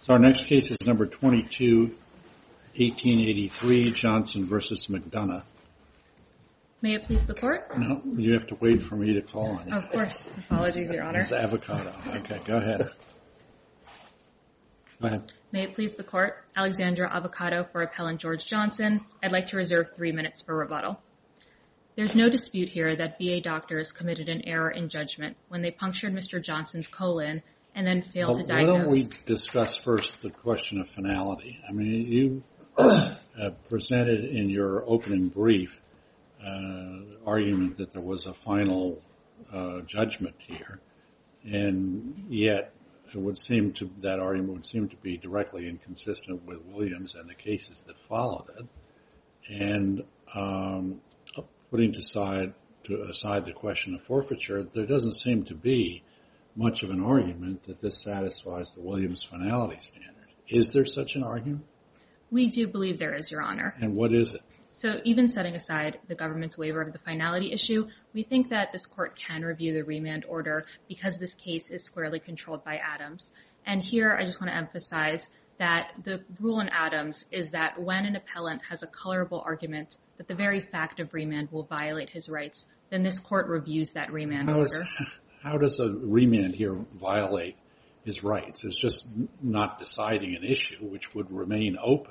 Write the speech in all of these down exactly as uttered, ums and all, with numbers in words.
So our next case is number twenty-two eighteen eighty-three, Johnson versus McDonough. May it please the Court? No, you have to wait for me to call on you. Of course. Apologies, Your Honor. It's avocado. Okay, go ahead. Go ahead. May it please the Court? Alexandra Avocado for Appellant George Johnson. I'd like to reserve three minutes for rebuttal. There's no dispute here that V A doctors committed an error in judgment when they punctured Mister Johnson's colon and then failed well, to diagnose. Why don't we discuss first the question of finality? I mean, you uh, presented in your opening brief uh, argument that there was a final uh, judgment here, and yet it would seem to that argument would seem to be directly inconsistent with Williams and the cases that followed it, and um, putting aside to aside the question of forfeiture, there doesn't seem to be much of an argument that this satisfies the Williams finality standard. Is there such an argument? We do believe there is, Your Honor. And what is it? So even setting aside the government's waiver of the finality issue, we think that this Court can review the remand order because this case is squarely controlled by Adams. And here I just want to emphasize that the rule in Adams is that when an appellant has a colorable argument that the very fact of remand will violate his rights, then this Court reviews that remand How order. Is, how does a remand here violate his rights? It's just not deciding an issue which would remain open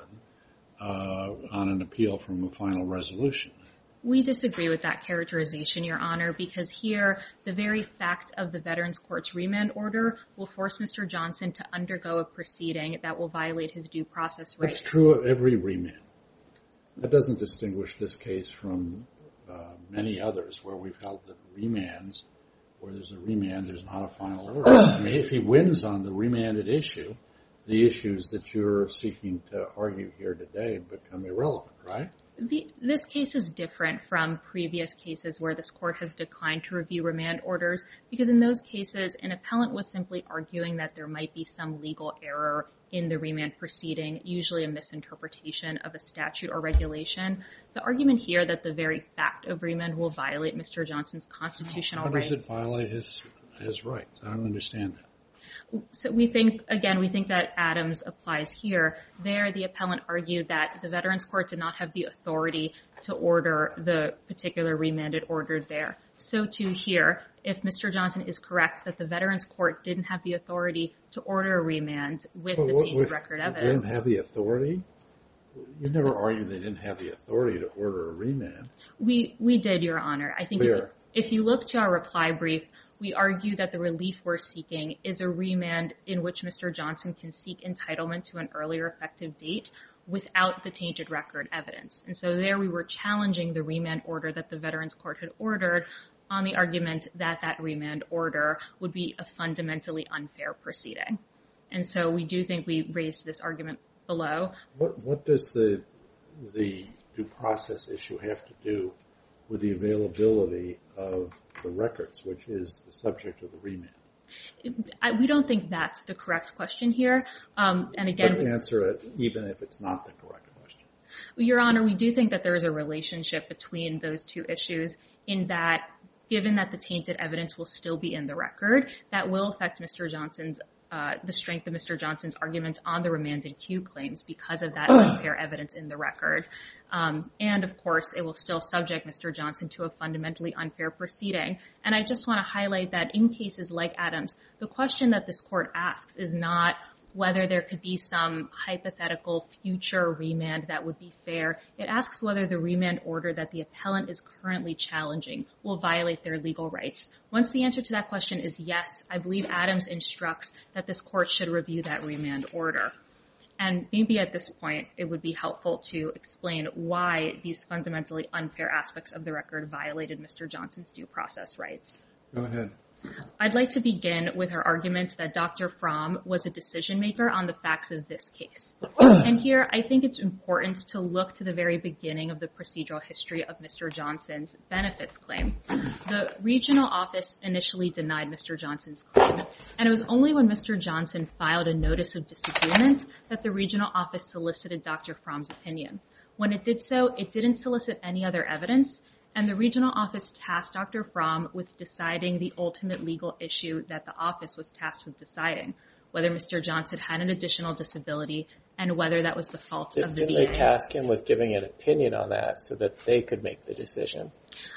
uh, on an appeal from a final resolution. We disagree with that characterization, Your Honor, because here the very fact of the Veterans Court's remand order will force Mister Johnson to undergo a proceeding that will violate his due process rights. That's true of every remand. That doesn't distinguish this case from uh, many others where we've held that remands, where there's a remand, there's not a final order. I mean, if he wins on the remanded issue, the issues that you're seeking to argue here today become irrelevant, right? The, this case is different from previous cases where this Court has declined to review remand orders because in those cases, an appellant was simply arguing that there might be some legal error in the remand proceeding, usually a misinterpretation of a statute or regulation. The argument here that the very fact of remand will violate Mister Johnson's constitutional How rights. does it violate his, his rights? I don't understand that. So we think, again, we think that Adams applies here. There, the appellant argued that the Veterans Court did not have the authority to order the particular remanded order there. So too here, if Mister Johnson is correct that the Veterans Court didn't have the authority to order a remand with well, the tainted record They evidence. didn't have the authority? You never argued they didn't have the authority to order a remand. We we did, Your Honor. I think Where? if, if you look to our reply brief, we argue that the relief we're seeking is a remand in which Mister Johnson can seek entitlement to an earlier effective date without the tainted record evidence. And so there we were challenging the remand order that the Veterans Court had ordered on the argument that that remand order would be a fundamentally unfair proceeding. And so we do think we raised this argument below. What, what does the the due process issue have to do with the availability of the records, which is the subject of the remand? I, we don't think that's the correct question here. Um, and again, but answer it even if it's not the correct question. Your Honor, we do think that there is a relationship between those two issues in that given that the tainted evidence will still be in the record, that will affect Mister Johnson's Uh, the strength of Mister Johnson's argument on the remanded Q claims because of that unfair evidence in the record. Um, and, of course, it will still subject Mister Johnson to a fundamentally unfair proceeding. And I just want to highlight that in cases like Adams, the question that this Court asks is not whether there could be some hypothetical future remand that would be fair. It asks whether the remand order that the appellant is currently challenging will violate their legal rights. Once the answer to that question is yes, I believe Adams instructs that this Court should review that remand order. And maybe at this point, it would be helpful to explain why these fundamentally unfair aspects of the record violated Mister Johnson's due process rights. Go ahead. I'd like to begin with her argument that Doctor Fromm was a decision maker on the facts of this case. And here, I think it's important to look to the very beginning of the procedural history of Mister Johnson's benefits claim. The regional office initially denied Mister Johnson's claim, and it was only when Mister Johnson filed a notice of disagreement that the regional office solicited Doctor Fromm's opinion. When it did so, it didn't solicit any other evidence, and the regional office tasked Doctor Fromm with deciding the ultimate legal issue that the office was tasked with deciding, whether Mister Johnson had an additional disability, and whether that was the fault Did, of the didn't V A. they task him with giving an opinion on that so that they could make the decision?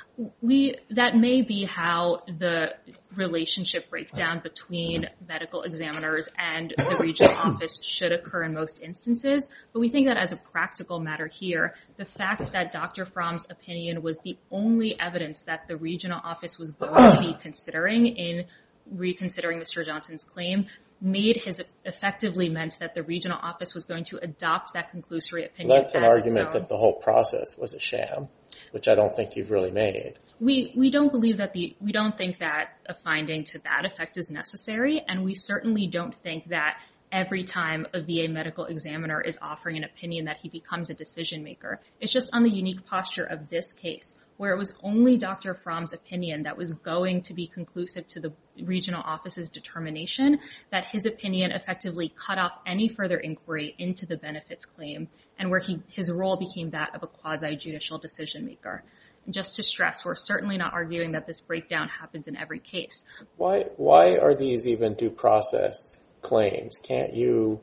We that may be how the relationship breakdown between medical examiners and the regional office should occur in most instances, but we think that as a practical matter here, the fact that Doctor Fromm's opinion was the only evidence that the regional office was going to be considering in reconsidering Mister Johnson's claim made his effectively meant that the regional office was going to adopt that conclusory opinion. Well, that's an as argument its own. that the whole process was a sham, which I don't think you've really made. We we don't believe that the we don't think that a finding to that effect is necessary, and we certainly don't think that every time a V A medical examiner is offering an opinion that he becomes a decision maker. It's just on the unique posture of this case, where it was only Doctor Fromm's opinion that was going to be conclusive to the regional office's determination, that his opinion effectively cut off any further inquiry into the benefits claim, and where he his role became that of a quasi-judicial decision maker. And just to stress, we're certainly not arguing that this breakdown happens in every case. Why why are these even due process claims? Can't you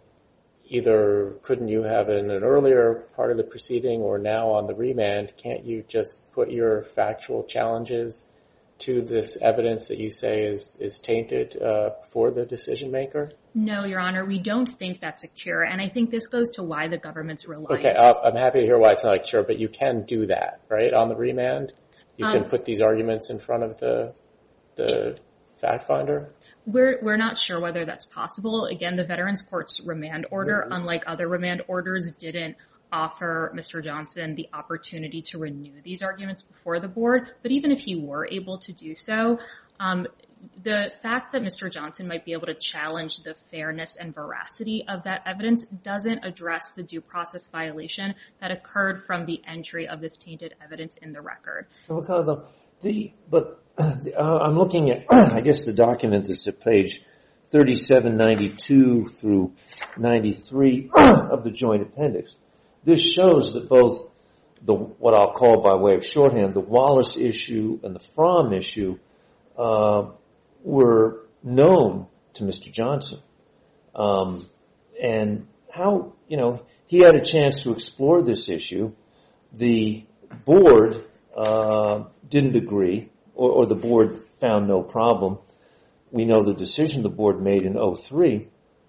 either, couldn't you have in an earlier part of the proceeding or now on the remand, can't you just put your factual challenges to this evidence that you say is, is tainted uh, for the decision maker? No, Your Honor, we don't think that's a cure, and I think this goes to why the government's reliance. Okay, uh, I'm happy to hear why it's not a cure, but you can do that, right, on the remand? You Um, can put these arguments in front of the the fact finder? We're we're not sure whether that's possible. Again, the Veterans Court's remand order, mm-hmm. unlike other remand orders, didn't offer Mister Johnson the opportunity to renew these arguments before the board. But even if he were able to do so, um, the fact that Mister Johnson might be able to challenge the fairness and veracity of that evidence doesn't address the due process violation that occurred from the entry of this tainted evidence in the record. So, Ricardo, the but uh, I'm looking at, I guess, the document that's at page thirty-seven ninety-two through ninety-three of the joint appendix. This shows that both the what I'll call by way of shorthand, the Wallace issue and the Fromm issue, uh, were known to Mister Johnson. Um, and how, you know, he had a chance to explore this issue. The board uh, didn't agree, or, or the board found no problem. We know the decision the board made in oh three.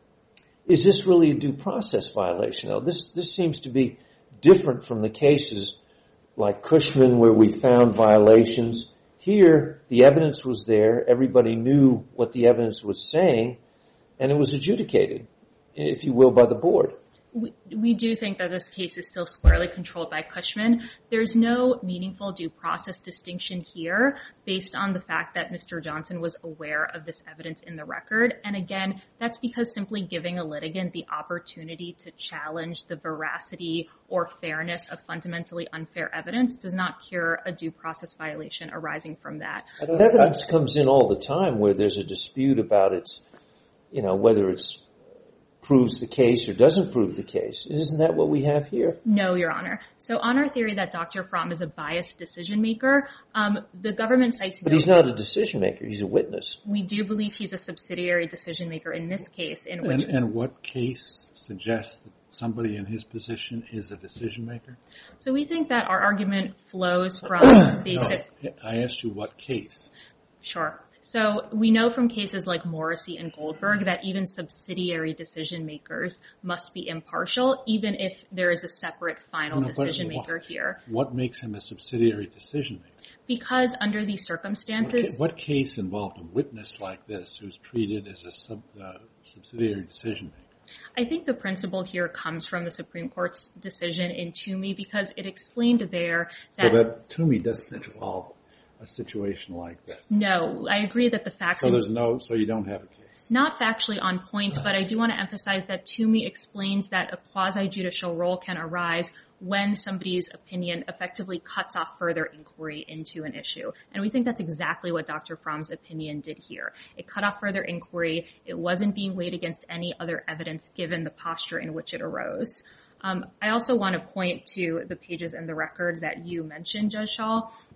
Is this really a due process violation? Now, this, this seems to be different from the cases like Cushman where we found violations. Here, the evidence was there. Everybody knew what the evidence was saying, and it was adjudicated, if you will, by the board. We, we do think that this case is still squarely controlled by Cushman. There's no meaningful due process distinction here based on the fact that Mister Johnson was aware of this evidence in the record. And again, that's because simply giving a litigant the opportunity to challenge the veracity or fairness of fundamentally unfair evidence does not cure a due process violation arising from that. Evidence comes in all the time where there's a dispute about its, you know, whether it's proves the case or doesn't prove the case. Isn't that what we have here? No, Your Honor. So on our theory that Doctor Fromm is a biased decision maker, um, the government cites... But he's not a decision maker. He's a witness. We do believe he's a subsidiary decision maker in this case. In which, and, and what case suggests that somebody in his position is a decision maker? So we think that our argument flows from basic... No, I asked you what case. Sure. So we know from cases like Morrissey and Goldberg that even subsidiary decision makers must be impartial, even if there is a separate final no, decision what, maker here. What makes him a subsidiary decision maker? Because under these circumstances... What, ca- what case involved a witness like this who's treated as a sub, uh, subsidiary decision maker? I think the principle here comes from the Supreme Court's decision in Toomey because it explained there that... So that Toomey doesn't involve a situation like this. No, I agree that the facts... So there's no, so you don't have a case. Not factually on point, but I do want to emphasize that Toomey explains that a quasi-judicial role can arise when somebody's opinion effectively cuts off further inquiry into an issue. And we think that's exactly what Doctor Fromm's opinion did here. It cut off further inquiry. It wasn't being weighed against any other evidence given the posture in which it arose. Um, I also want to point to the pages in the record that you mentioned, Judge Schall.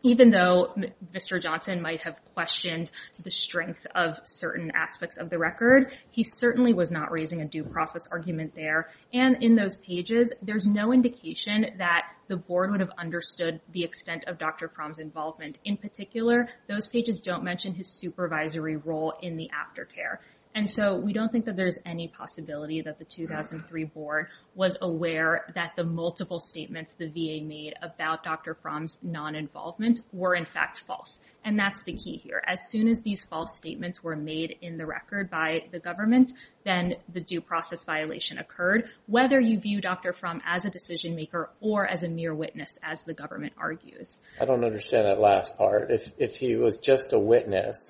even though Mister Johnson might have questioned the strength of certain aspects of the record, he certainly was not raising a due process argument there. And in those pages, there's no indication that the board would have understood the extent of Doctor Fromm's involvement. In particular, those pages don't mention his supervisory role in the aftercare. And so we don't think that there's any possibility that the two thousand three board was aware that the multiple statements the V A made about Doctor Fromm's non-involvement were in fact false. And that's the key here. As soon as these false statements were made in the record by the government, then the due process violation occurred, whether you view Doctor Fromm as a decision maker or as a mere witness, as the government argues. I don't understand that last part. If if he was just a witness,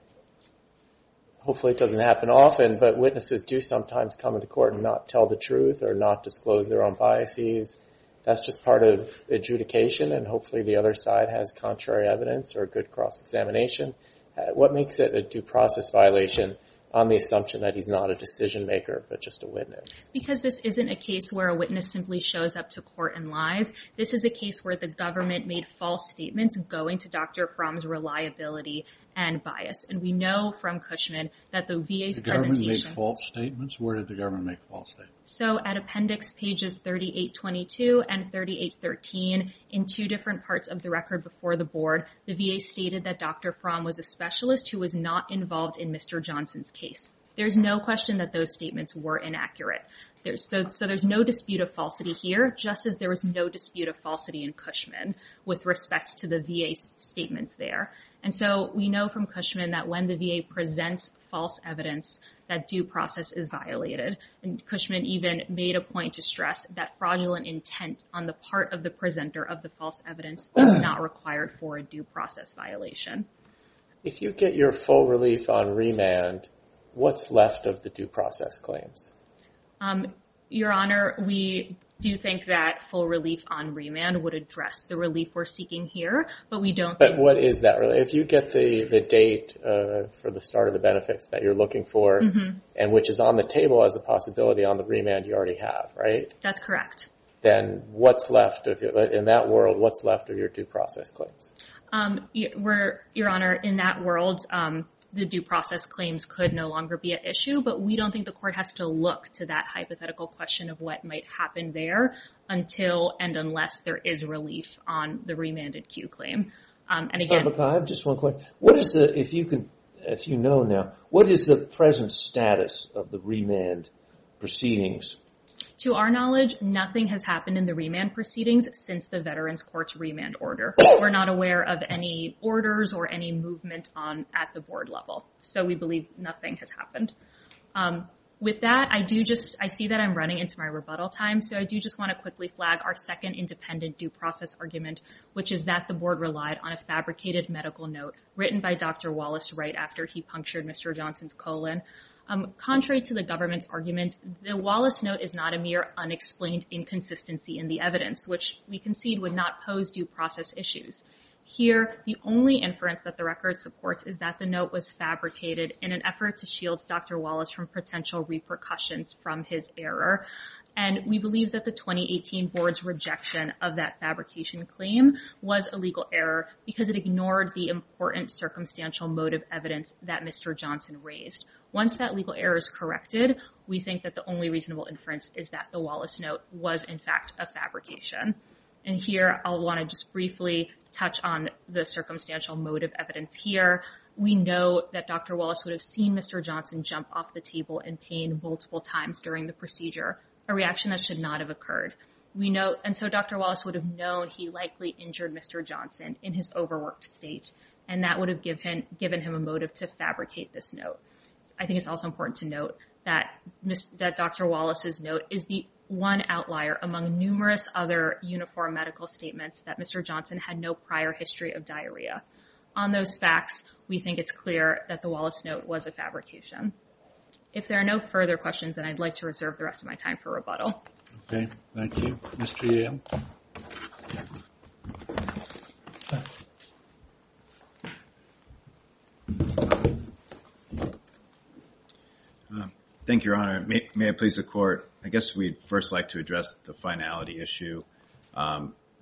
hopefully it doesn't happen often, but witnesses do sometimes come into court and not tell the truth or not disclose their own biases. That's just part of adjudication, and hopefully the other side has contrary evidence or good cross-examination. Uh, what makes it a due process violation on the assumption that he's not a decision maker, but just a witness? Because this isn't a case where a witness simply shows up to court and lies. This is a case where the government made false statements going to Doctor Fromm's reliability and bias. And we know from Cushman that the V A's the government presentation... made false statements? Where did the government make false statements? So at appendix pages thirty-eight twenty-two and thirty-eight thirteen, in two different parts of the record before the board, the V A stated that Doctor Fromm was a specialist who was not involved in Mister Johnson's case. There's no question that those statements were inaccurate. There's, so, so there's no dispute of falsity here, just as there was no dispute of falsity in Cushman with respect to the V A's statements there. And so we know from Cushman that when the V A presents false evidence, that due process is violated. And Cushman even made a point to stress that fraudulent intent on the part of the presenter of the false evidence is not required for a due process violation. If you get your full relief on remand, what's left of the due process claims? Um, Your Honor, we do think that full relief on remand would address the relief we're seeking here, but we don't But think... what is that really? If you get the, the date uh, for the start of the benefits that you're looking for, mm-hmm. and which is on the table as a possibility on the remand you already have, right? That's correct. Then what's left of your, in that world, what's left of your due process claims? Um, we're, Your Honor, in that world, um, the due process claims could no longer be at issue, but we don't think the court has to look to that hypothetical question of what might happen there until and unless there is relief on the remanded Q claim. Um, and again, Sorry, I have just one question. What is the, if you can, if you know now, what is the present status of the remand proceedings? To our knowledge, nothing has happened in the remand proceedings since the Veterans Court's remand order. We're not aware of any orders or any movement on at the board level. So we believe nothing has happened. Um, with that, I do just, I see that I'm running into my rebuttal time, so I do just want to quickly flag our second independent due process argument, which is that the board relied on a fabricated medical note written by Doctor Wallace right after he punctured Mister Johnson's colon. Um, contrary to the government's argument, the Wallace note is not a mere unexplained inconsistency in the evidence, which we concede would not pose due process issues. Here, the only inference that the record supports is that the note was fabricated in an effort to shield Doctor Wallace from potential repercussions from his error. And we believe that the twenty eighteen board's rejection of that fabrication claim was a legal error because it ignored the important circumstantial motive evidence that Mister Johnson raised. Once that legal error is corrected, we think that the only reasonable inference is that the Wallace note was in fact a fabrication. And here I'll want to just briefly touch on the circumstantial motive evidence here. We know that Doctor Wallace would have seen Mister Johnson jump off the table in pain multiple times during the procedure, a reaction that should not have occurred. We know, and so Doctor Wallace would have known he likely injured Mister Johnson in his overworked state, and that would have give him, given him a motive to fabricate this note. I think it's also important to note that, that Doctor Wallace's note is the one outlier among numerous other uniform medical statements that Mister Johnson had no prior history of diarrhea. On those facts, we think it's clear that the Wallace note was a fabrication. If there are no further questions, then I'd like to reserve the rest of my time for rebuttal. Okay, thank you. Mister Yale. Uh, thank you, Your Honor. May, may it please the Court, I guess we'd first like to address the finality issue. Um,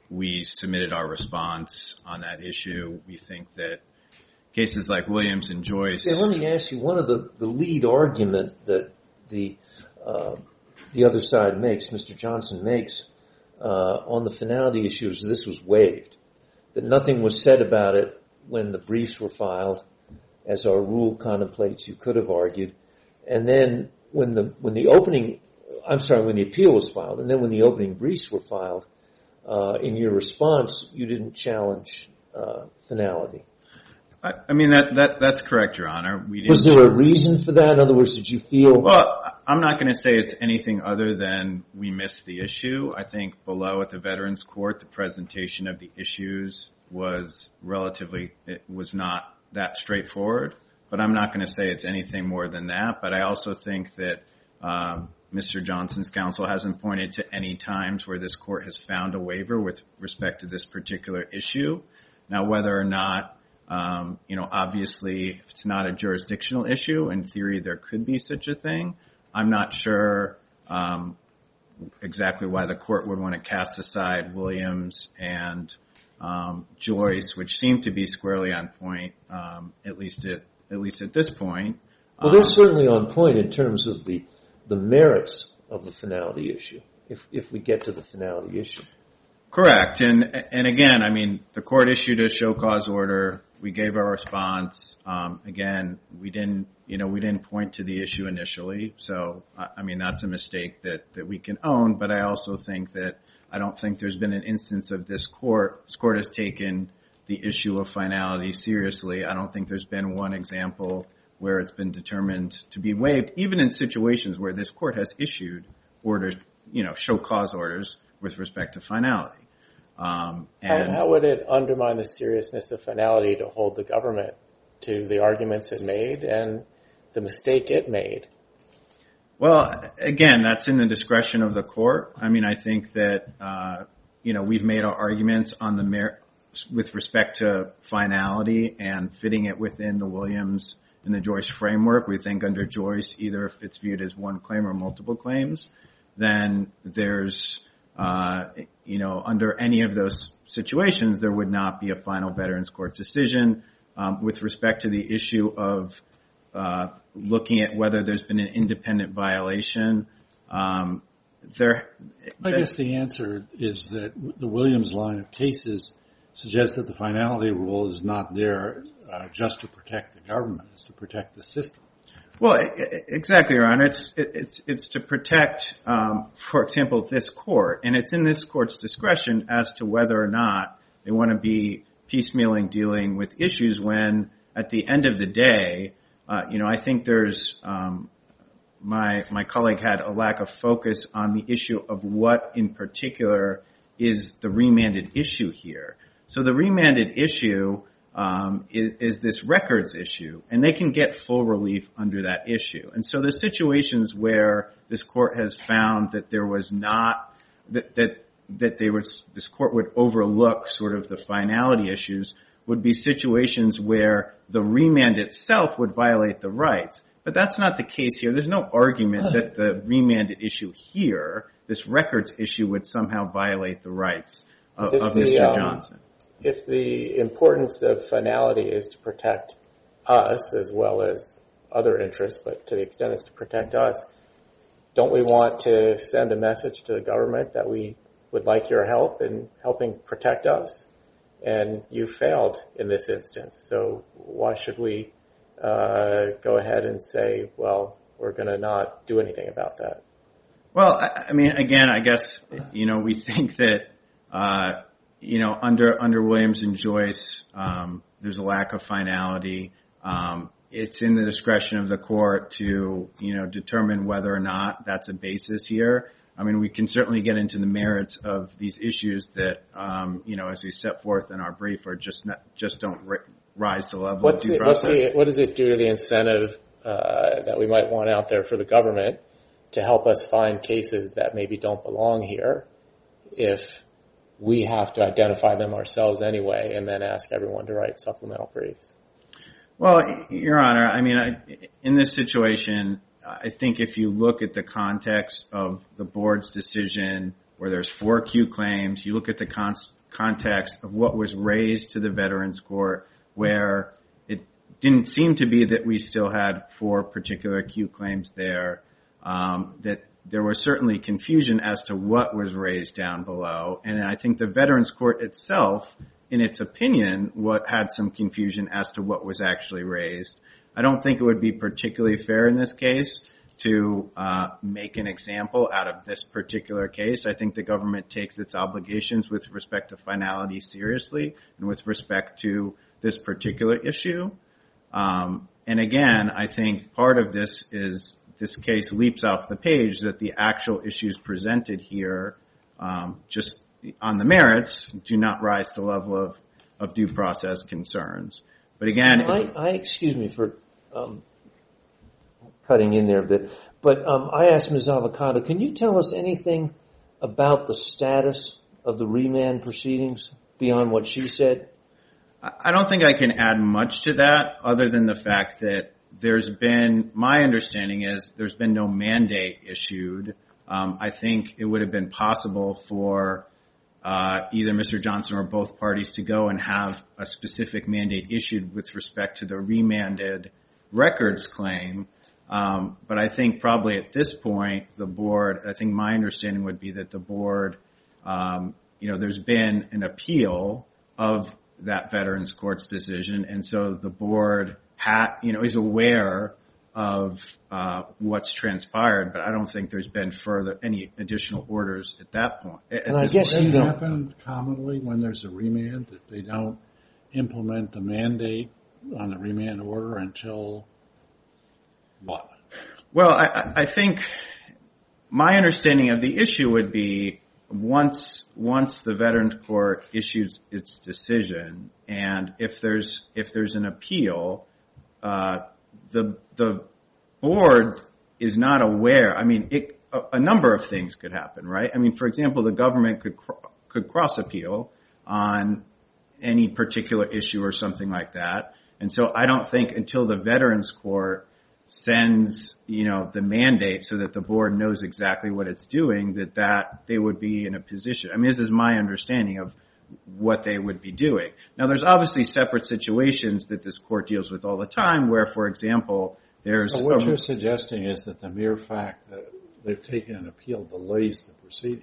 we submitted our response on that issue. We think that cases like Williams and Joyce... Yeah, let me ask you, one of the, the lead argument that the uh, the other side makes, Mister Johnson makes, uh, on the finality issue is this was waived, that nothing was said about it when the briefs were filed, as our rule contemplates you could have argued, and then when the when the opening, I'm sorry, when the appeal was filed, and then when the opening briefs were filed, uh, in your response, you didn't challenge uh, finality. I, I mean, that, that that's correct, Your Honor. We didn't, was there a reason for that? In other words, did you feel... Well, I'm not going to say it's anything other than we missed the issue. I think below at the Veterans Court, the presentation of the issues was relatively, it was not that straightforward. But I'm not going to say it's anything more than that. But I also think that um, Mister Johnson's counsel hasn't pointed to any times where this court has found a waiver with respect to this particular issue. Now, whether or not Um, you know, obviously, if it's not a jurisdictional issue, in theory, there could be such a thing. I'm not sure um, exactly why the court would want to cast aside Williams and um, Joyce, which seem to be squarely on point, um, at least at at least at this point. Well, they're um, certainly on point in terms of the the merits of the finality issue. If if we get to the finality issue. Correct. And, and again, I mean, the court issued a show cause order. We gave our response. Um, again, we didn't, you know, we didn't point to the issue initially. So, I mean, that's a mistake that, that we can own. But I also think that I don't think there's been an instance of this court. This court has taken the issue of finality seriously. I don't think there's been one example where it's been determined to be waived, even in situations where this court has issued orders, you know, show cause orders with respect to finality. Um, and how, how would it undermine the seriousness of finality to hold the government to the arguments it made and the mistake it made? Well, again, that's in the discretion of the court. I mean, I think that, uh, you know, we've made our arguments on the mer- with respect to finality and fitting it within the Williams and the Joyce framework. We think under Joyce, either if it's viewed as one claim or multiple claims, then there's, Uh, you know, under any of those situations, there would not be a final Veterans Court decision. Um, with respect to the issue of uh, looking at whether there's been an independent violation, um, there. I guess the answer is that the Williams line of cases suggests that the finality rule is not there uh, just to protect the government; it's to protect the system. Well, exactly, Your Honor. It's it's it's to protect, um, for example, this court, and it's in this court's discretion as to whether or not they want to be piecemealing dealing with issues. When at the end of the day, uh, you know, I think there's um, my my colleague had a lack of focus on the issue of what, in particular, is the remanded issue here. So the remanded issue. Um, is, is this records issue, and they can get full relief under that issue. And so the situations where this court has found that there was not that that that they would this court would overlook sort of the finality issues would be situations where the remand itself would violate the rights. But that's not the case here. There's no argument that the remanded issue here, this records issue, would somehow violate the rights of, of the, Mister um, Johnson. If the importance of finality is to protect us as well as other interests, but to the extent it's to protect us, don't we want to send a message to the government that we would like your help in helping protect us? And you failed in this instance, so why should we uh, go ahead and say, well, we're going to not do anything about that? Well, I, I mean, again, I guess, you know, we think that uh You know, under under Williams and Joyce, um, there's a lack of finality. Um, it's in the discretion of the court to, you know, determine whether or not that's a basis here. I mean, we can certainly get into the merits of these issues that, um, you know, as we set forth in our brief, are just not, just don't ri- rise to the level what's of due the, process. What's the, what does it do to the incentive uh, that we might want out there for the government to help us find cases that maybe don't belong here if we have to identify them ourselves anyway and then ask everyone to write supplemental briefs? Well, Your Honor, I mean, I, in this situation, I think if you look at the context of the board's decision where there's four Q claims, you look at the con- context of what was raised to the Veterans Court, where it didn't seem to be that we still had four particular Q claims there, um, that there was certainly confusion as to what was raised down below. And I think the Veterans Court itself, in its opinion, what had some confusion as to what was actually raised. I don't think it would be particularly fair in this case to uh, make an example out of this particular case. I think the government takes its obligations with respect to finality seriously and with respect to this particular issue. Um, and again, I think part of this is this case leaps off the page that the actual issues presented here, um, just on the merits, do not rise to the level of, of due process concerns. But again, I, I excuse me for um, cutting in there a bit, but um, I asked Miz Avocado, can you tell us anything about the status of the remand proceedings beyond what she said? I don't think I can add much to that other than the fact that there's been, my understanding is there's been no mandate issued. Um, I think it would have been possible for uh, either Mister Johnson or both parties to go and have a specific mandate issued with respect to the remanded records claim. Um, but I think probably at this point, the board, I think my understanding would be that the board, um, you know, there's been an appeal of that Veterans Court's decision, and so the board ha you know, is aware of uh, what's transpired, but I don't think there's been further any additional orders at that point. At and I guess it you don't happen commonly when there's a remand that they don't implement the mandate on the remand order until what? Well, I, I think my understanding of the issue would be once once the Veterans Court issues its decision, and if there's if there's an appeal, uh, the the board is not aware. I mean, it, a, a number of things could happen, right? I mean, for example, the government could cr could cross appeal on any particular issue or something like that, and so I don't think until the Veterans Court sends, you know, the mandate so that the board knows exactly what it's doing, that that they would be in a position. I mean, this is my understanding of what they would be doing. Now, there's obviously separate situations that this court deals with all the time where, for example, there's... So what a, you're suggesting is that the mere fact that they've taken an appeal delays the proceeding.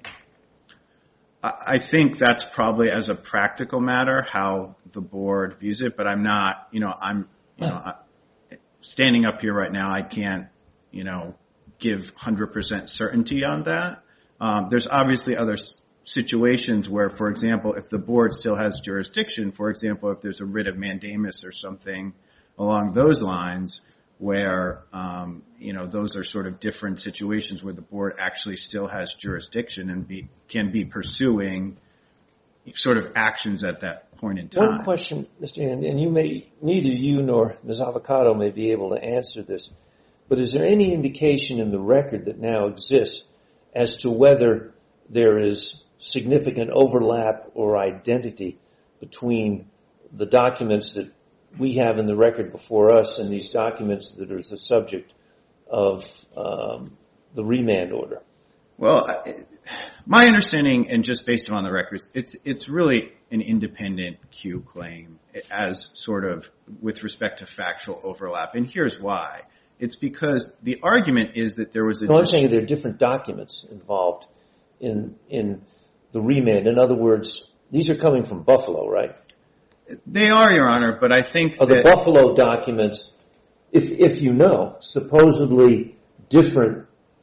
I think that's probably, as a practical matter, how the board views it, but I'm not, you know, I'm, you know, I, standing up here right now, I can't, you know, give one hundred percent certainty on that. Um, there's obviously other s situations where, for example, if the board still has jurisdiction, for example, if there's a writ of mandamus or something along those lines, where, um, you know, those are sort of different situations where the board actually still has jurisdiction and be, can be pursuing sort of actions at that point in time. One question, Mister And, and you may, neither you nor Miz Avocado may be able to answer this, but is there any indication in the record that now exists as to whether there is significant overlap or identity between the documents that we have in the record before us and these documents that are the subject of um, the remand order? Well, I, my understanding, and just based on the records, it's it's really an independent Q claim as sort of with respect to factual overlap. And here's why. It's because the argument is that there was a... No, I'm saying there are different documents involved in in the remand. In other words, these are coming from Buffalo, right? They are, Your Honor, but I think are that... the Buffalo documents, if if you know, supposedly different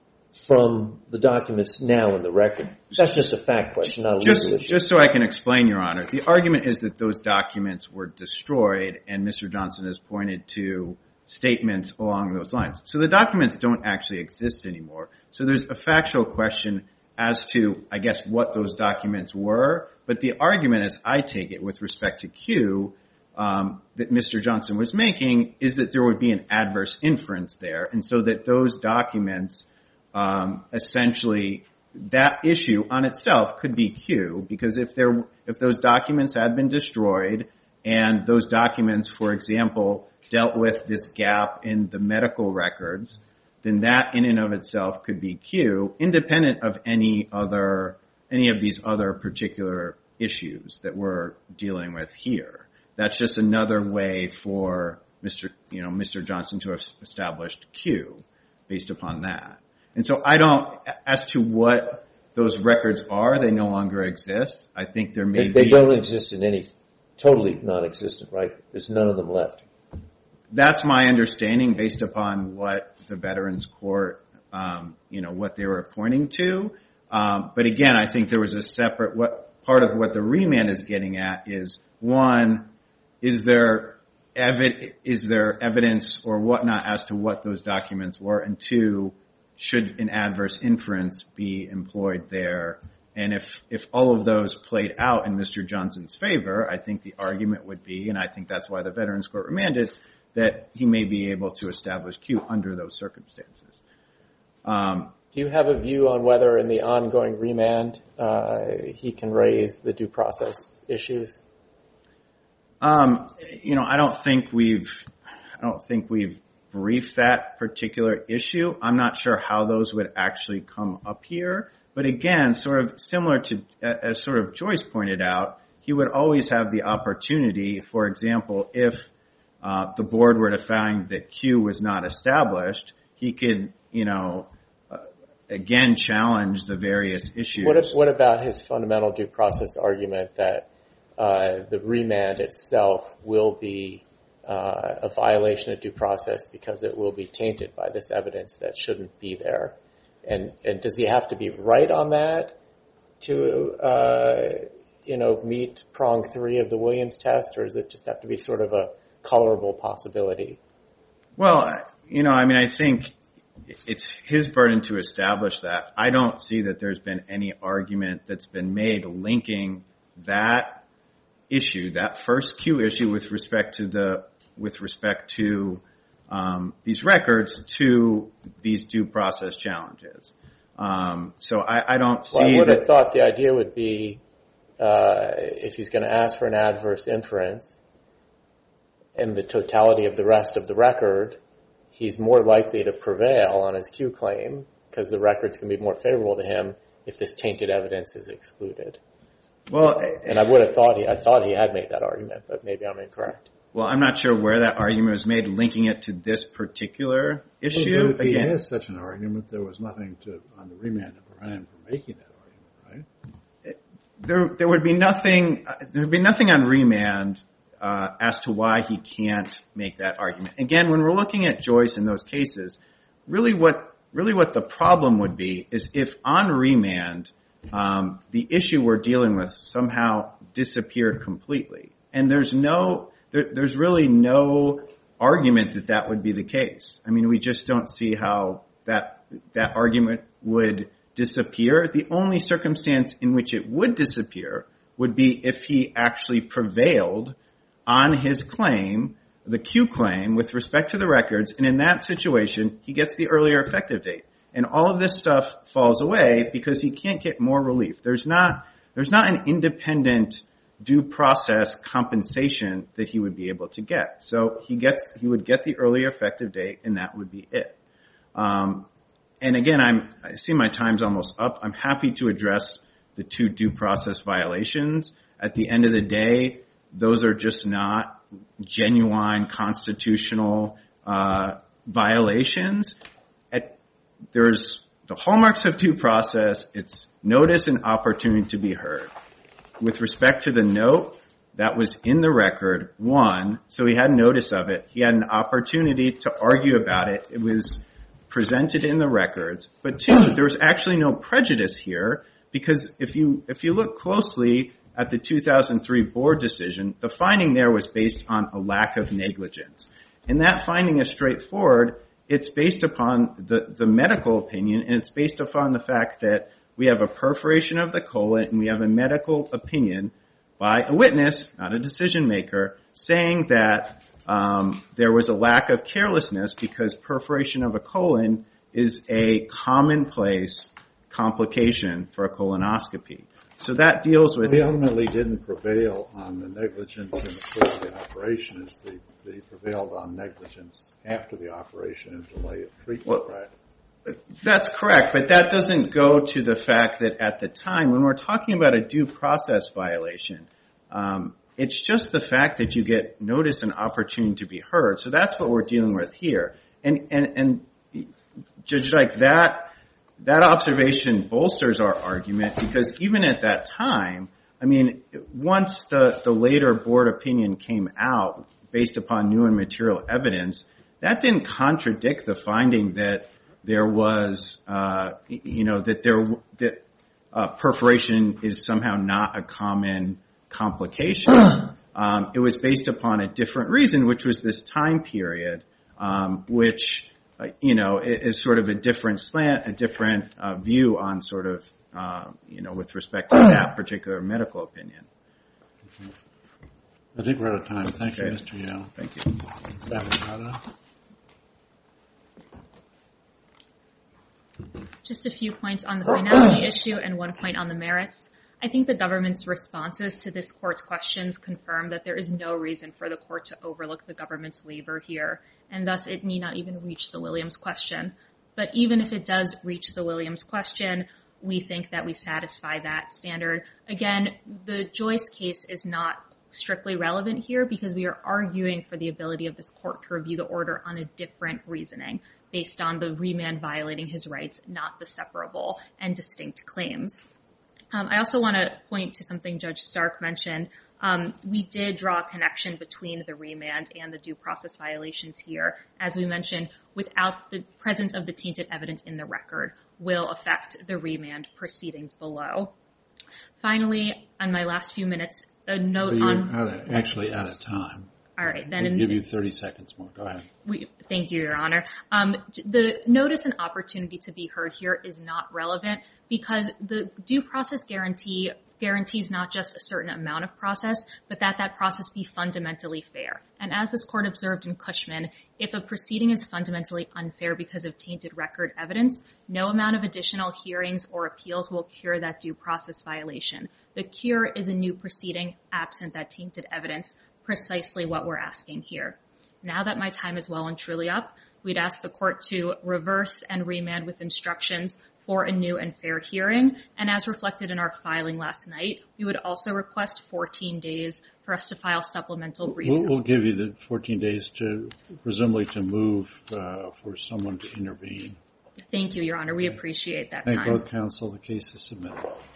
from the documents now in the record? That's just a fact question, not a legal just, issue. Just so I can explain, Your Honor, the argument is that those documents were destroyed, and Mister Johnson has pointed to statements along those lines. So the documents don't actually exist anymore. So there's a factual question as to, I guess, what those documents were. But the argument, as I take it, with respect to Q, um, that Mister Johnson was making, is that there would be an adverse inference there, and so that those documents... Um, essentially, that issue on itself could be Q, because if there, if those documents had been destroyed, and those documents, for example, dealt with this gap in the medical records, then that in and of itself could be Q, independent of any other, any of these other particular issues that we're dealing with here. That's just another way for Mister you know, Mister Johnson to have established Q based upon that. And so I don't, as to what those records are, they no longer exist. I think there may They, they be. don't exist in any, totally non-existent, right? There's none of them left. That's my understanding based upon what the Veterans Court, um, you know, what they were pointing to. Um, but again, I think there was a separate, what part of what the remand is getting at is, one, is there evi- is there evidence or whatnot as to what those documents were? And two, should an adverse inference be employed there? And if, if all of those played out in Mister Johnson's favor, I think the argument would be, and I think that's why the Veterans Court remanded, that he may be able to establish Q under those circumstances. Um, Do you have a view on whether in the ongoing remand uh, he can raise the due process issues? Um, you know, I don't think we've, I don't think we've briefed that particular issue. I'm not sure how those would actually come up here. But again, sort of similar to, as sort of Joyce pointed out, he would always have the opportunity, for example, if uh, the board were to find that Q was not established, he could, you know, uh, again challenge the various issues. What, if, what about his fundamental due process argument that uh, the remand itself will be uh, a violation of due process because it will be tainted by this evidence that shouldn't be there? And, and does he have to be right on that to, uh, you know, meet prong three of the Williams test, or does it just have to be sort of a colorable possibility? Well, you know, I mean, I think it's his burden to establish that. I don't see that there's been any argument that's been made linking that issue, that first Q issue with respect to the, with respect to Um, these records to these due process challenges. Um, so I, I don't see. Well, I would that, have thought the idea would be uh, if he's going to ask for an adverse inference and the totality of the rest of the record, he's more likely to prevail on his Q claim because the record's going to be more favorable to him if this tainted evidence is excluded. Well, and I would have thought he, I thought he had made that argument, but maybe I'm incorrect. Well, I'm not sure where that argument was made, linking it to this particular issue. Well, if he Again, has such an argument, there was nothing to on the remand to prevent him from making that argument, right? there there would be nothing. There would be nothing on remand uh, as to why he can't make that argument. Again, when we're looking at Joyce in those cases, really what really what the problem would be is if on remand um, the issue we're dealing with somehow disappeared completely, and there's no. There, there's really no argument that that would be the case. I mean, we just don't see how that that argument would disappear. The only circumstance in which it would disappear would be if he actually prevailed on his claim, the Q claim, with respect to the records, and in that situation, he gets the earlier effective date. And all of this stuff falls away because he can't get more relief. There's not there's not an independent due process compensation that he would be able to get. So he gets, he would get the earlier effective date, and that would be it. Um, and again, I'm, I see my time's almost up. I'm happy to address the two due process violations. At the end of the day, those are just not genuine constitutional uh, violations. At, there's the hallmarks of due process. It's notice and opportunity to be heard. With respect to the note that was in the record, one, so he had notice of it. He had an opportunity to argue about it. It was presented in the records. But two, there was actually no prejudice here because if you if you look closely at the two thousand three board decision, the finding there was based on a lack of negligence. And that finding is straightforward. It's based upon the, the medical opinion, and it's based upon the fact that we have a perforation of the colon, and we have a medical opinion by a witness, not a decision maker, saying that um, there was a lack of carelessness because perforation of a colon is a commonplace complication for a colonoscopy. So that deals with... He ultimately didn't prevail on the negligence in the course of the operation. They, they prevailed on negligence after the operation and delay of treatment, well, right? That's correct, but that doesn't go to the fact that at the time, when we're talking about a due process violation, um, it's just the fact that you get notice and opportunity to be heard. So that's what we're dealing with here. And, and, and Judge Dyke, that, that observation bolsters our argument because even at that time, I mean, once the, the later board opinion came out based upon new and material evidence, that didn't contradict the finding that there was, uh, you know, that there, that, uh, perforation is somehow not a common complication. Um, it was based upon a different reason, which was this time period, um, which, uh, you know, is sort of a different slant, a different, uh, view on sort of, uh, you know, with respect to that particular medical opinion. I think we're out of time. Thank Okay. you, Mister Yao. Thank you. Savage. Just a few points on the finality issue and one point on the merits. I think the government's responses to this court's questions confirm that there is no reason for the court to overlook the government's waiver here, and thus it need not even reach the Williams question. But even if it does reach the Williams question, we think that we satisfy that standard. Again, the Joyce case is not strictly relevant here because we are arguing for the ability of this court to review the order on a different reasoning based on the remand violating his rights, not the separable and distinct claims. Um, I also want to point to something Judge Stark mentioned. Um, we did draw a connection between the remand and the due process violations here. As we mentioned, without the presence of the tainted evidence in the record will affect the remand proceedings below. Finally, on my last few minutes, a note But you're on... out of, actually out of time. All right, then... I'll in, give you thirty seconds more. Go ahead. We, thank you, Your Honor. Um, the notice and opportunity to be heard here is not relevant because the due process guarantee guarantees not just a certain amount of process, but that that process be fundamentally fair. And as this court observed in Cushman, if a proceeding is fundamentally unfair because of tainted record evidence, no amount of additional hearings or appeals will cure that due process violation. The cure is a new proceeding absent that tainted evidence, precisely what we're asking here. Now that my time is well and truly up, we'd ask the court to reverse and remand with instructions for a new and fair hearing. And as reflected in our filing last night, we would also request fourteen days for us to file supplemental briefs. We'll, we'll give you the fourteen days to, presumably to move uh, for someone to intervene. Thank you, Your Honor. We appreciate that Thank time. both counsel. The case is submitted.